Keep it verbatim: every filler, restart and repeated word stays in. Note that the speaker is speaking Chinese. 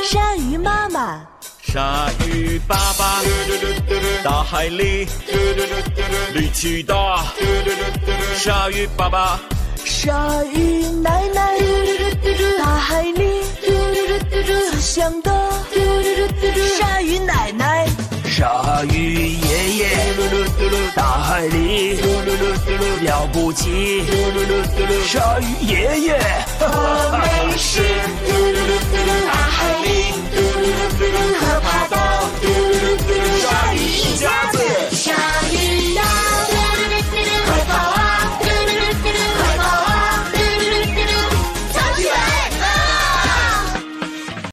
鲨鱼妈妈， 鲨鱼爸爸，大海里力气大。鲨鱼爸爸， 鲨鱼奶奶，大海里慈祥的。鲨鱼奶奶， 鲨鱼爷爷，大海里了不起。鲨鱼爷爷， 我没事，大海